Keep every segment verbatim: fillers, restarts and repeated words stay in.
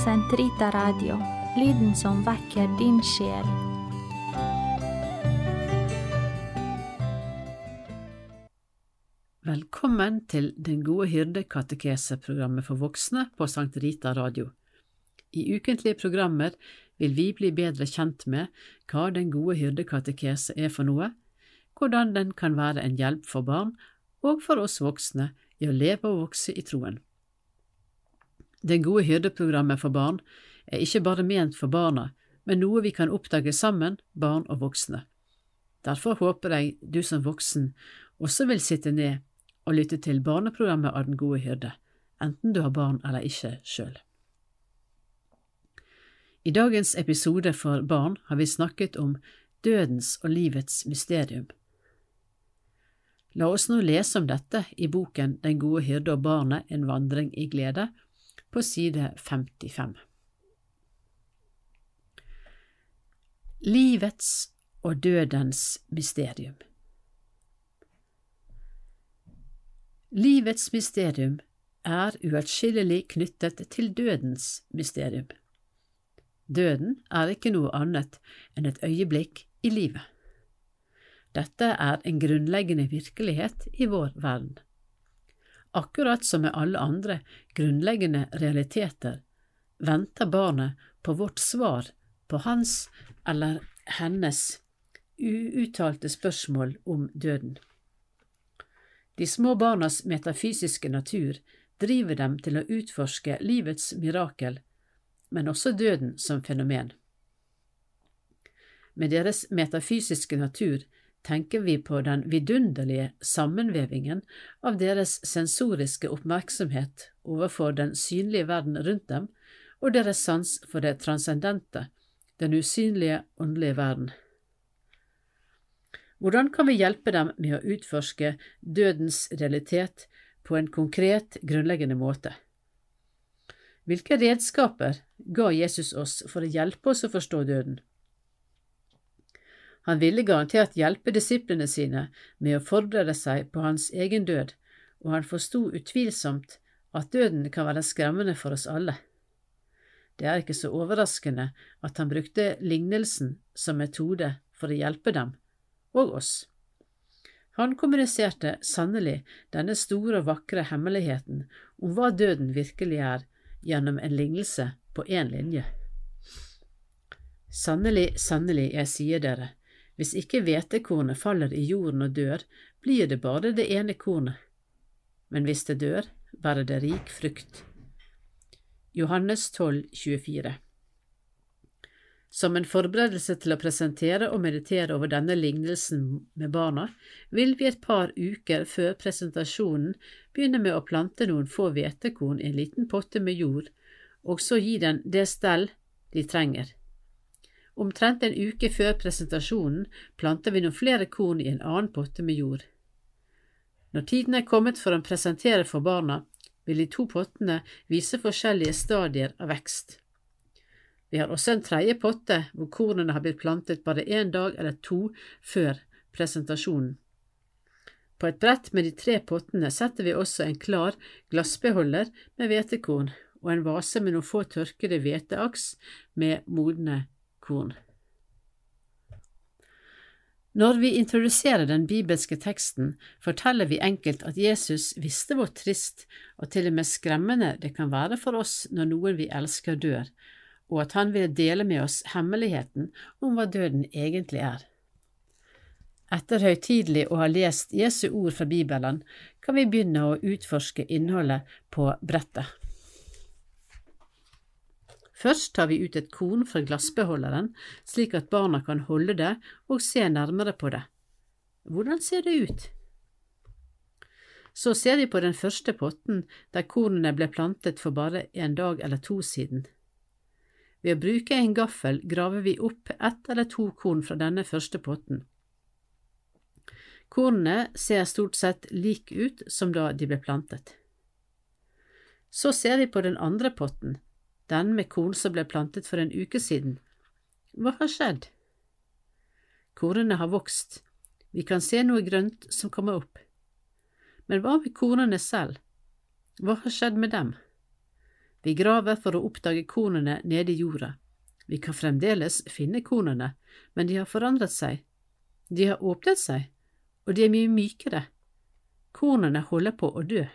Sentrita Radio, lyden som vekker din sjel. Velkommen til Den gode hyrde-katekese-programmet for voksne på Sankt Rita Radio. I ukentlige programmer vil vi bli bedre kjent med hva Den gode hyrde-katekese er for noe, hvordan den kan være en hjelp for barn og for oss voksne i å leve og vokse i troen. Den gode hyrde-programmet for barn er ikke bare ment for barna, men noe vi kan oppdage sammen, barn og voksne. Derfor håper jeg du som voksen også vil sitte ned og lytte til barneprogrammet av Den gode hyrde, enten du har barn eller ikke selv. I dagens episode for barn har vi snakket om dødens og livets mysterium. La oss nå lese om dette i boken Den gode hyrde og barnet, en vandring i glede, på side femtifem. Livets og dødens mysterium. Livets mysterium er uatskillelig knyttet til dødens mysterium. Døden er ikke noe annet enn et øyeblikk i livet. Dette er en grunnleggende virkelighet i vår verden. Akkurat som med alle andre grunnleggende realiteter, venter barnet på vårt svar på hans eller hennes uuttalte spørsmål om døden. De små barnas metafysiske natur driver dem til å utforske livets mirakel, men også døden som fenomen. Med deres metafysiske natur tenker vi på den vidunderlige sammenvevingen av deres sensoriske oppmerksomhet overfor den synlige verden rundt dem, og deres sans for det transcendente, den usynlige åndelige verden. Hvordan kan vi hjelpe dem med å utforske dødens realitet på en konkret, grunnleggende måte? Hvilke redskaper ga Jesus oss for å hjelpe oss å forstå døden? Han ville garantert hjelpe disiplene sine med å forberede seg på hans egen død, og han forstod utvilsomt at døden kan være skremmende for oss alle. Det er ikke så overraskende at han brukte lignelsen som metode for å hjelpe dem, og oss. Han kommuniserte sannelig denne store og vakre hemmeligheten om hva døden virkelig er, gjennom en lignelse på en linje. Sannelig, sannelig, jeg sier dere, hvis ikke hvetekornet faller i jorden og dør, blir det bare det ene kornet. Men hvis det dør, bærer det rik frukt. Johannes tolv tjuefire. Som en forberedelse til å presentere og meditere over denne lignelsen med barna, vil vi et par uker før presentasjonen begynne med å plante noen få hvetekorn i en liten potte med jord, og så gi den det stell de trenger. Omtrent en uke før presentasjonen planter vi noen flere korn i en annen potte med jord. Når tiden er kommet for å presentere for barna, vil de to pottene vise forskjellige stadier av vekst. Vi har også en tredje potte hvor kornene har blitt plantet bare en dag eller to før presentasjonen. På et brett med de tre pottene setter vi også en klar glassbeholder med hvetekorn og en vase med noen få tørkede hveteaks med modne korn. Når vi introduserer den bibelske teksten, forteller vi enkelt at Jesus visste hvor trist og til og med skremmende det kan være for oss når noen vi elsker dør, og at han ville dele med oss hemmeligheten om hva døden egentlig er. Etter høytidelig å ha lest Jesu ord fra Bibelen, kan vi begynne å utforske innholdet på brettet. Først tar vi ut et korn fra glassbeholderen, slik at barna kan holde det og se nærmere på det. Hvordan ser det ut? Så ser vi på den første potten der kornene ble plantet for bare en dag eller to siden. Ved å bruke en gaffel graver vi opp ett eller to korn fra denne første potten. Kornene ser stort sett lik ut som da de ble plantet. Så ser vi på den andre potten, den med korn som ble plantet for en uke siden. Hva har skjedd? Kornene har vokst. Vi kan se noe grønt som kommer opp. Men hva med kornene selv? Hva har skjedd med dem? Vi graver for å oppdage kornene nede i jorda. Vi kan fremdeles finne kornene, men de har forandret seg. De har åpnet seg, og de er mye mykere. Kornene holder på å dø.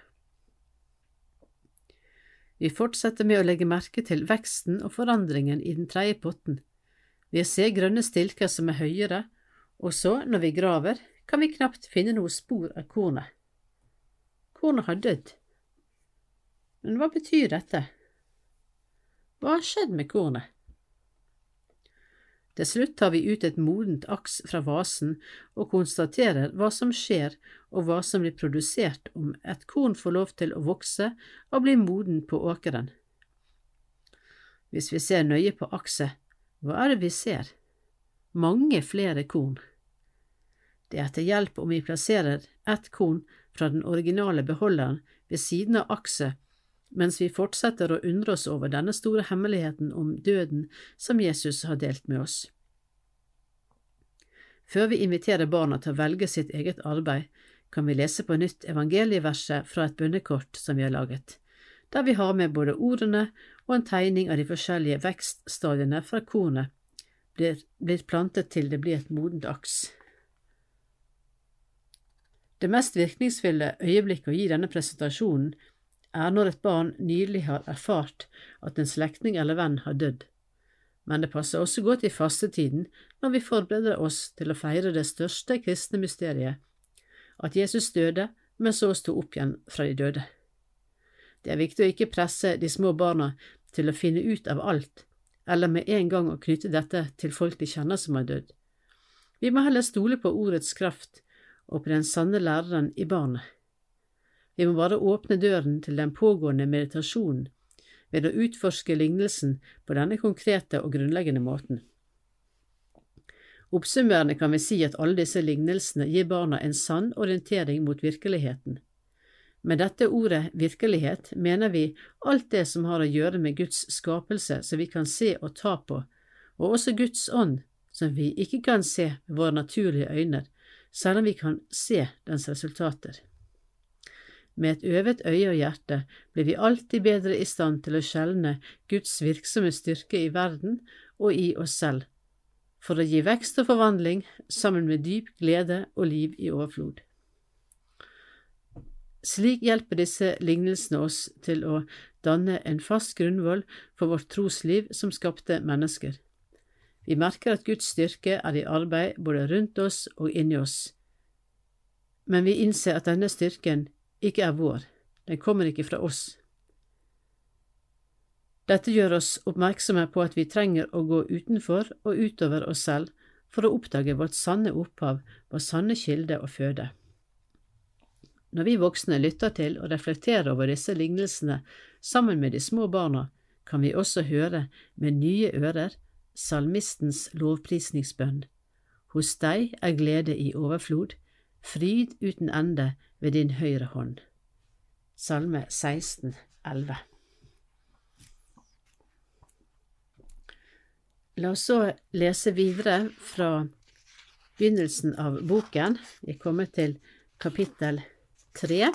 Vi fortsetter med å legge merke til veksten og forandringen i den tredje potten. Vi ser grønne stilker som er høyere, og så, når vi graver, kan vi knapt finne noe spor av kornet. Kornet har dødd. Men hva betyr dette? Hva har skjedd med kornet? Til slutt tar vi ut et modent aks fra vasen og konstaterer hva som skjer og hva som blir produsert om et korn får lov til å vokse og bli moden på åkeren. Hvis vi ser nøye på akset, hva er det vi ser? Mange flere korn. Det er til hjelp om vi plasserer ett korn fra den originale beholderen ved siden av akset, mens vi fortsetter å undre oss over denne store hemmeligheten om døden som Jesus har delt med oss. Før vi inviterer barna til å velge sitt eget arbeid, kan vi lese på nytt evangelieverset fra et bønnekort som vi har laget, der vi har med både ordene og en tegning av de forskjellige vekststadiene fra kornet blir, blir plantet til det blir et modent aks. Det mest virkningsfulle øyeblikket å gi denne presentasjonen er når et barn nylig har erfart at en slektning eller venn har dødd, men det passer også godt i fastetiden når vi forbereder oss til å feire det største kristne mysteriet, at Jesus døde, men så sto opp igjen fra de døde. Det er viktig å ikke presse de små barna til å finne ut av alt, eller med en gang å knytte dette til folk de kjenner som har dødd. Vi må heller stole på ordets kraft og på den sanne læreren i barnet. Vi må bare åpne døren til den pågående meditasjonen ved å utforske lignelsen på denne konkrete og grunnleggende måten. Oppsummerende kan vi si at alle disse lignelsene gir barna en sann orientering mot virkeligheten. Med dette ordet virkelighet mener vi alt det som har å gjøre med Guds skapelse som vi kan se og ta på, og også Guds ånd som vi ikke kan se med våre naturlige øyne, selv om vi kan se dens resultater. Med et øvet øye og hjerte blir vi alltid bedre i stand til å skjelne Guds virksomme styrke i verden og i oss selv, for å gi vekst og forvandling sammen med dyp glede og liv i overflod. Slik hjelper disse lignelsene oss til å danne en fast grunnvoll for vårt trosliv som skapte mennesker. Vi merker at Guds styrke er i arbeid både rundt oss og inni oss, men vi innser at denne styrken ikke er vår, den kommer ikke fra oss. Dette gjør oss oppmerksomme på at vi trenger å gå utenfor og utover oss selv for å oppdage vårt sanne opphav, vår sanne kilde og føde. Når vi voksne lytter til og reflekterer over disse lignelsene sammen med de små barna, kan vi også høre med nye ører salmistens lovprisningsbønn. Hos deg er glede i overflod, fryd uten ende ved din høyre hånd. Salme seksten, elleve. La oss så lese videre fra begynnelsen av boken. Vi kommer til kapittel tre,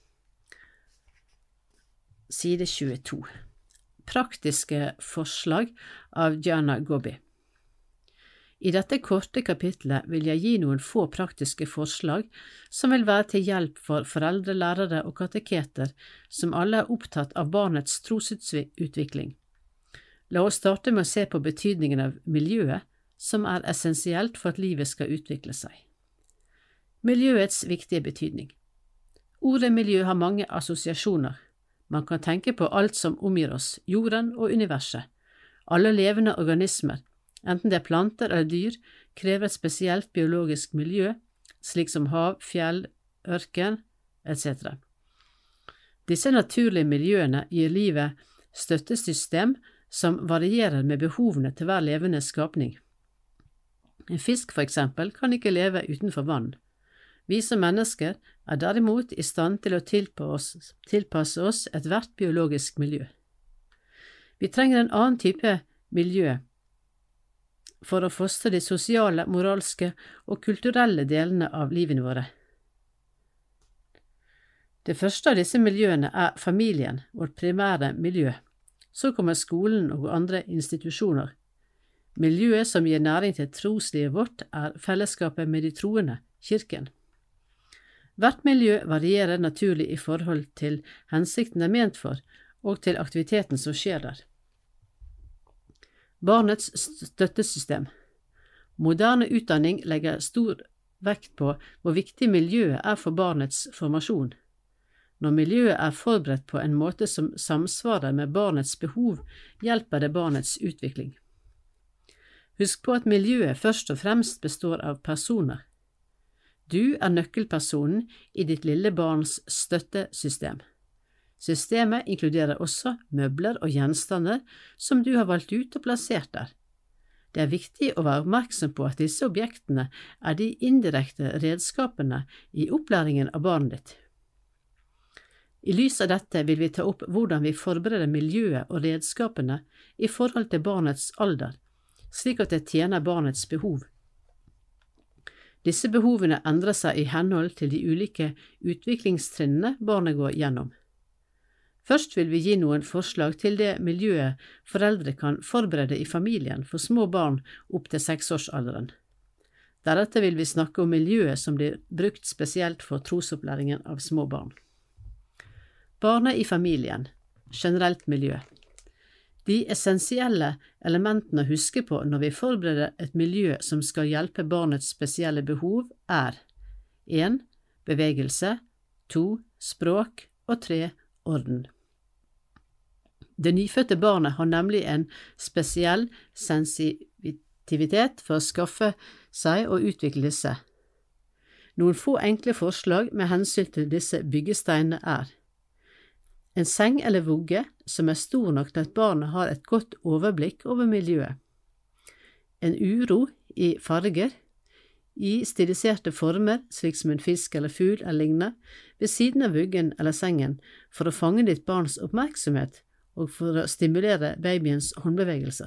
side tjueto. Praktiske forslag av Gianna Gobbi. I dette korte kapitlet vil jeg gi noen få praktiske forslag som vil være til hjelp for foreldre, lærere og kateketer som alle er opptatt av barnets trosutvikling. La oss starte med å se på betydningen av miljøet, som er essensielt for at livet skal utvikle seg. Miljøets viktige betydning. Ordet miljø har mange assosiasjoner. Man kan tenke på alt som omgir oss, jorden og universet. Alle levende organismer, enten det er planter eller dyr, krever et spesielt biologisk miljø, slik som hav, fjell, ørken, et cetera. Disse naturlige miljøene gir livet støttesystem som varierer med behovene til hver levende skapning. En fisk, for eksempel, kan ikke leve utenfor vann. Vi som mennesker er derimot i stand til å tilpasse, tilpasse oss ethvert biologisk miljø. Vi trenger en annen type miljø for å fostre de sosiale, moralske og kulturelle delene av livene våre. Det første av disse miljøene er familien, vårt primære miljø. Så kommer skolen og andre institusjoner. Miljøet som gir næring til troslivet vårt, er fellesskapet med de troende, kirken. Hvert miljø varierer naturlig i forhold til hensikten er ment for, og til aktiviteten som skjer der. Barnets støttesystem. Moderne utdanning legger stor vekt på hvor viktig miljøet er for barnets formasjon. Når miljøet er forberedt på en måte som samsvarer med barnets behov, hjelper det barnets utvikling. Husk på at miljøet først og fremst består av personer. Du er nøkkelpersonen i ditt lille barns støttesystem. Systemet inkluderer også møbler og gjenstander som du har valgt ut og plassert der. Det er viktig å være oppmerksom på at disse objektene er de indirekte redskapene i opplæringen av barnet ditt. I lys av dette vil vi ta opp hvordan vi forbereder miljøet og redskapene i forhold til barnets alder, slik at det tjener barnets behov. Disse behovene endrer seg i henhold til de ulike utviklingstrinnene barnet går gjennom. Først vil vi gi noen forslag til det miljøet foreldre kan forberede i familien for små barn opp til seksårsalderen. Deretter vil vi snakke om miljøet som blir brukt spesielt for trosopplæringen av små barn. Barnet i familien, generelt miljø. De essensielle elementene å huske på når vi forbereder et miljø som skal hjelpe barnets spesielle behov er en bevegelse, to språk og tre orden. Det nyfødte barnet har nemlig en spesiell sensitivitet for å skaffe seg og utvikle seg. Noen få enkle forslag med hensyn til disse byggesteinene er en seng eller vugge som er stor nok til at barnet har et godt overblikk over miljøet. En uro i farger, i stiliserte former, slik som en fisk eller fugl eller lignende, ved siden av vuggen eller sengen for å fange ditt barns oppmerksomhet og for å stimulere babyens håndbevegelser.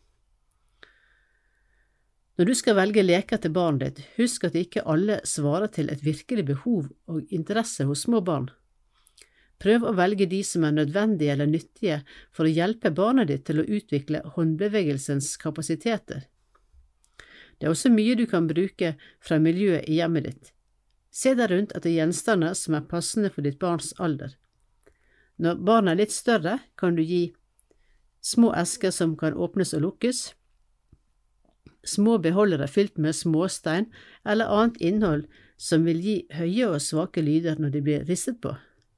Når du skal velge leker til barnet ditt, husk at ikke alle svarer til et virkelig behov og interesse hos små barn. Prøv å velge de som er nødvendige eller nyttige for å hjelpe barnet ditt til å utvikle håndbevegelsens kapasiteter. Det er også mye du kan bruke fra miljøet i hjemmet ditt. Se deg rundt etter gjenstander som er passende for ditt barns alder. Når barnet er litt større, kan du gi små esker som kan åpnes og lukkes, små beholdere fylt med småstein eller annet innhold som vil gi høye og svake lyder når de blir ristet på.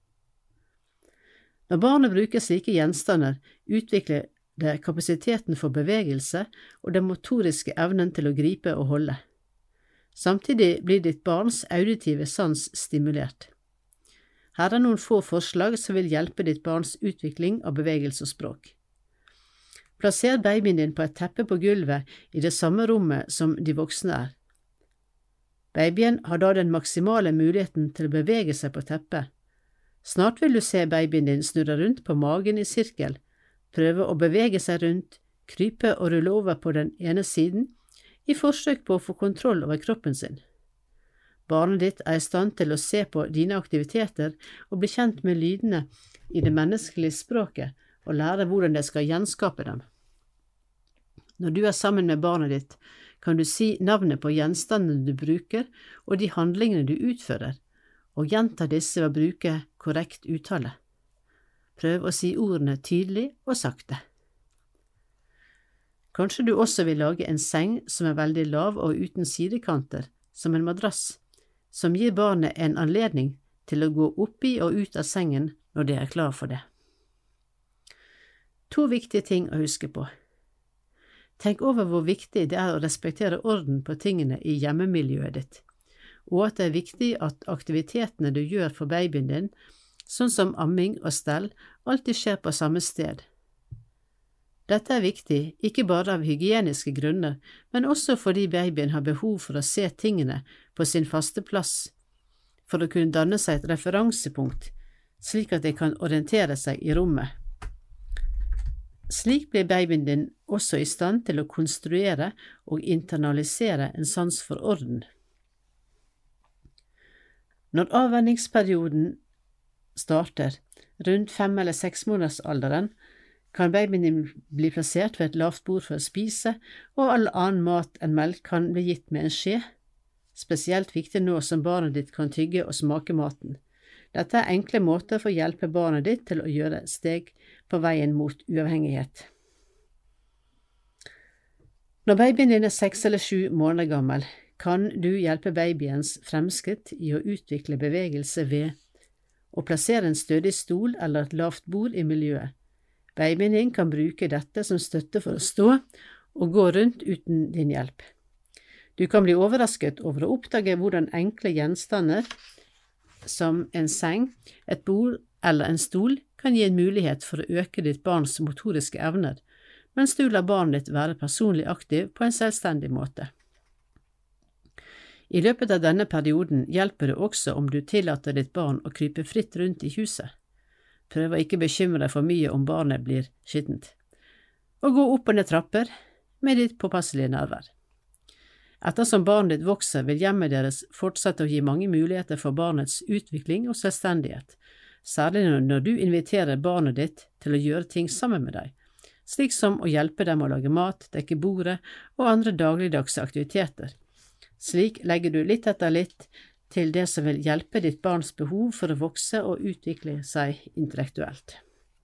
Når barnet bruker slike gjenstander, utvikler det kapasiteten for bevegelse og den motoriske evnen til å gripe og holde. Samtidig blir ditt barns auditive sans stimulert. Her er noen få forslag som vil hjelpe ditt barns utvikling av bevegelse og språk. Plasser babyen din på et teppe på gulvet i det samme rommet som de voksne er. Babyen har da den maksimale muligheten til å bevege seg på teppet. Snart vil du se babyen din snurre rundt på magen i sirkel, prøve å bevege seg rundt, krype og rulle over på den ene siden, i forsøk på å få kontroll over kroppen sin. Barnet ditt er i stand til å se på dine aktiviteter og bli kjent med lydene i det menneskelige språket og lære hvordan det skal gjenskape dem. Når du er sammen med barnet ditt, kan du si navnet på gjenstandene du bruker og de handlingene du utfører, og gjenta disse ved å bruke korrekt uttale. Prøv å si ordene tydelig og sakte. Kanskje du også vil lage en seng som er veldig lav og uten sidekanter, som en madrass, som gir barnet en anledning til å gå opp i og ut av sengen når det er klar for det. To viktige ting å huske på. Tenk over hvor viktig det er å respektere orden på tingene i hjemmemiljøet ditt, og at det er viktig at aktivitetene du gjør for babyen din, sånn som amming og stell, alltid skjer på samme sted. Dette er viktig, ikke bare av hygieniske grunner, men også fordi babyen har behov for å se tingene på sin faste plass, for å kunne danne seg et referansepunkt, slik at de kan orientere seg i rommet. Slik blir babyen din også i stand til å konstruere og internalisere en sans for orden. Når avvenningsperioden starter, rundt fem- eller seksmånedersalderen, kan babyen din bli plassert ved et lavt bord for å spise, og all annen mat enn melk kan bli gitt med en skje. Spesielt viktig nå som barnet ditt kan tygge og smake maten. Dette er enkle måter for å hjelpe barnet ditt til å gjøre steg på veien mot uavhengighet. Når babyen din er seks eller sju måneder gammel, kan du hjelpe babyens fremskritt i å utvikle bevegelse ved å plassere en stødig stol eller et lavt bord i miljøet. Babyen din kan bruke dette som støtte for å stå og gå rundt uten din hjelp. Du kan bli overrasket over å oppdage hvordan enkle gjenstander som en seng, et bord eller en stol kan gi en mulighet for å øke ditt barns motoriske evner, mens du lar barnet ditt være personlig aktiv på en selvstendig måte. I løpet av denne perioden hjelper det også om du tillater ditt barn å krype fritt rundt i huset. Prøv å ikke bekymre deg for mye om barnet blir skittent. Og gå opp og ned trapper med ditt påpasselige nærvær. Ettersom barnet ditt vokser, vil hjemmet deres fortsette å gi mange muligheter for barnets utvikling og selvstendighet, særlig når du inviterer barnet ditt til å gjøre ting sammen med deg, slik som å hjelpe dem å lage mat, dekke bordet og andre dagligdagse aktiviteter. Slik legger du litt etter litt til det som vil hjelpe ditt barns behov for å vokse og utvikle seg intellektuelt.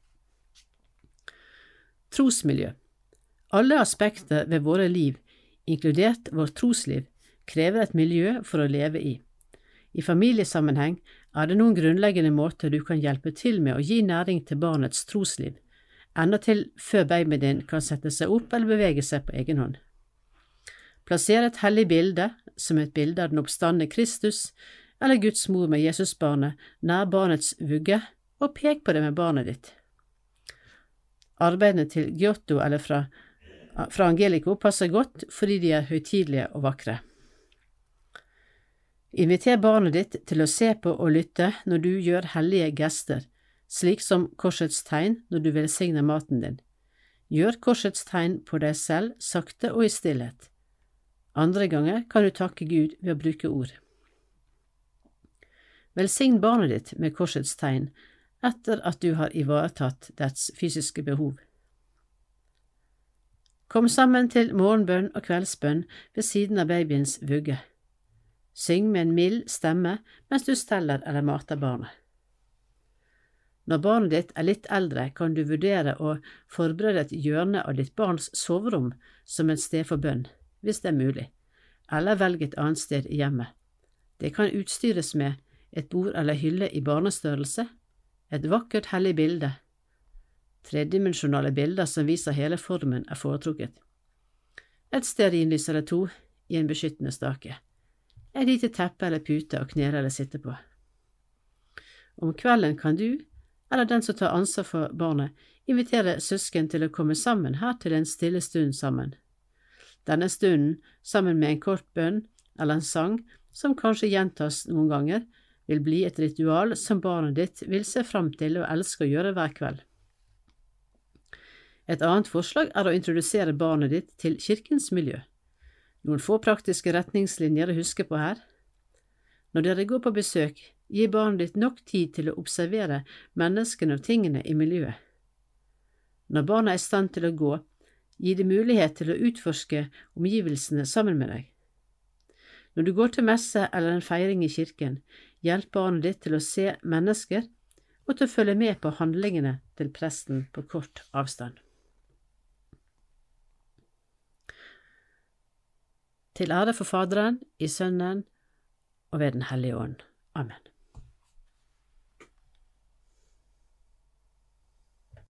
Trosmiljø. Alle aspekter ved våre liv, inkludert vårt trosliv, krever et miljø for å leve i. I familiesammenheng er det noen grunnleggende måter du kan hjelpe til med å gi næring til barnets trosliv, enda til før babyen din kan sette seg opp eller bevege seg på egen hånd. Plasser et hellig bilde, som et bilde av den oppstandne Kristus, eller Guds mor med Jesusbarnet, nær barnets vugge, og pek på det med barnet ditt. Arbeidene til Giotto eller fra, fra Angelico passer godt fordi de er høytidelige og vakre. Inviter barnet ditt til å se på og lytte når du gjør hellige gester, slik som korsets tegn når du velsigner maten din. Gjør korsets tegn på deg selv, sakte og i stillhet. Andre ganger kan du takke Gud ved å bruke ord. Velsign barnet ditt med korsets tegn etter at du har ivaretatt dets fysiske behov. Kom sammen til morgenbønn og kveldsbønn ved siden av babyens vugge. Syng med en mild stemme mens du steller eller mater barnet. Når barnet ditt er litt eldre, kan du vurdere å forberede et hjørne av ditt barns soverom som et sted for bønn, hvis det er mulig, eller velge et annet sted i hjemmet. Det kan utstyres med et bord eller hylle i barnestørrelse, et vakkert hellig bilde. Tredimensjonale bilder som viser hele formen er foretrukket. Et stearinlys eller to i en beskyttende stake. Et lite teppe eller pute å knele eller sitte på. Om kvelden kan du, eller den som tar ansvar for barnet, invitere søsken til å komme sammen her til en stille stund sammen. Denne stunden, sammen med en kort bønn eller en sang, som kanskje gjentas noen ganger, vil bli et ritual som barnet ditt vil se fram til og elske å gjøre hver kveld. Et annet forslag er å introdusere barnet ditt til kirkens miljø. Noen få praktiske retningslinjer å huske på her. Når dere går på besøk, gi barnet ditt nok tid til å observere menneskene og tingene i miljøet. Når barnet er i stand til å gå, gi det mulighet til å utforske omgivelsene sammen med deg. Når du går til messe eller en feiring i kirken, hjelp barnet ditt til å se mennesker og til å følge med på handlingene til presten på kort avstand. Til ære for Faderen, i Sønnen og ved Den hellige ånd. Amen.